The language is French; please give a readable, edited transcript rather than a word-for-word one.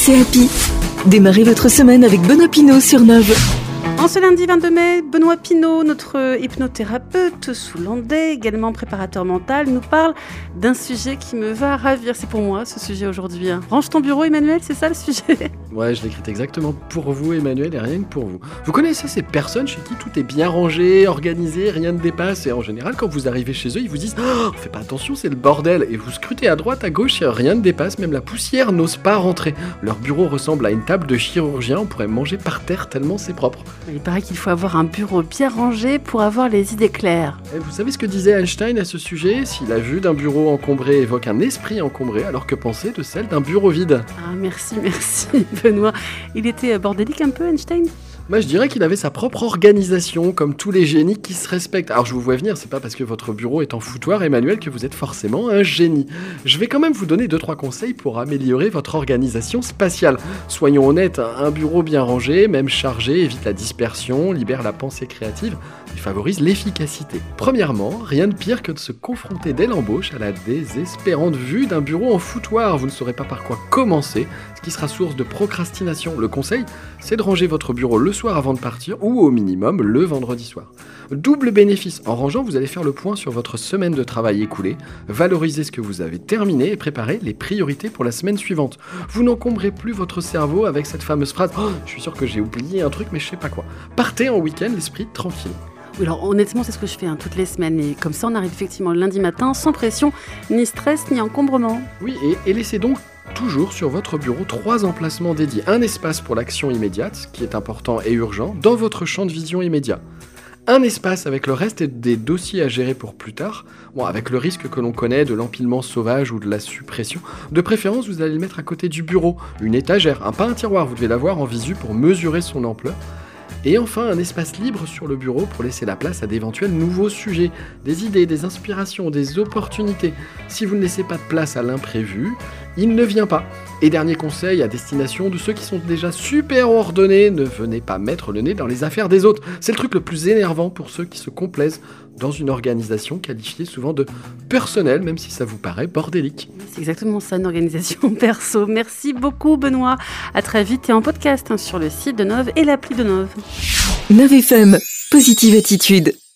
c'est Happy. Démarrez votre semaine avec Benoît Pinault sur Nove. En ce lundi 22 mai, Benoît Pinault, notre hypnothérapeute soulandais, également préparateur mental, nous parle d'un sujet qui me va ravir. C'est pour moi ce sujet aujourd'hui. Range ton bureau, Emmanuel, c'est ça le sujet? Ouais, je l'écris exactement pour vous, Emmanuel, et rien que pour vous. Vous connaissez ces personnes chez qui tout est bien rangé, organisé, rien ne dépasse, et en général, quand vous arrivez chez eux, ils vous disent « Oh, fais pas attention, c'est le bordel !» Et vous scrutez à droite, à gauche, et rien ne dépasse, même la poussière n'ose pas rentrer. Leur bureau ressemble à une table de chirurgien, on pourrait manger par terre tellement c'est propre. Il paraît qu'il faut avoir un bureau bien rangé pour avoir les idées claires. Et vous savez ce que disait Einstein à ce sujet? Si la vue d'un bureau encombré évoque un esprit encombré, alors que penser de celle d'un bureau vide? Ah, merci Benoît. Il était bordélique un peu, Einstein? Moi, je dirais qu'il avait sa propre organisation, comme tous les génies qui se respectent. Alors, je vous vois venir, c'est pas parce que votre bureau est en foutoir, Emmanuel, que vous êtes forcément un génie. Je vais quand même vous donner 2-3 conseils pour améliorer votre organisation spatiale. Soyons honnêtes, un bureau bien rangé, même chargé, évite la dispersion, libère la pensée créative et favorise l'efficacité. Premièrement, rien de pire que de se confronter dès l'embauche à la désespérante vue d'un bureau en foutoir. Vous ne saurez pas par quoi commencer, ce qui sera source de procrastination. Le conseil, c'est de ranger votre bureau le soir avant de partir ou au minimum le vendredi soir. Double bénéfice, en rangeant vous allez faire le point sur votre semaine de travail écoulée, valoriser ce que vous avez terminé et préparer les priorités pour la semaine suivante. Vous n'encombrez plus votre cerveau avec cette fameuse phrase oh, « je suis sûr que j'ai oublié un truc mais je sais pas quoi ». Partez en week-end l'esprit tranquille. Alors honnêtement c'est ce que je fais toutes les semaines et comme ça on arrive effectivement le lundi matin sans pression, ni stress, ni encombrement. Oui et laissez donc toujours sur votre bureau 3 emplacements dédiés. Un espace pour l'action immédiate, qui est important et urgent, dans votre champ de vision immédiat. Un espace avec le reste des dossiers à gérer pour plus tard, avec le risque que l'on connaît de l'empilement sauvage ou de la suppression. De préférence, vous allez le mettre à côté du bureau, une étagère, pas un tiroir, vous devez l'avoir en visu pour mesurer son ampleur. Et enfin, un espace libre sur le bureau pour laisser la place à d'éventuels nouveaux sujets, des idées, des inspirations, des opportunités. Si vous ne laissez pas de place à l'imprévu, il ne vient pas. Et dernier conseil à destination de ceux qui sont déjà super ordonnés, ne venez pas mettre le nez dans les affaires des autres. C'est le truc le plus énervant pour ceux qui se complaisent dans une organisation qualifiée souvent de personnelle, même si ça vous paraît bordélique. C'est exactement ça, une organisation perso. Merci beaucoup Benoît. À très vite et en podcast sur le site de Nove et l'appli de Nove. Nove FM, positive attitude.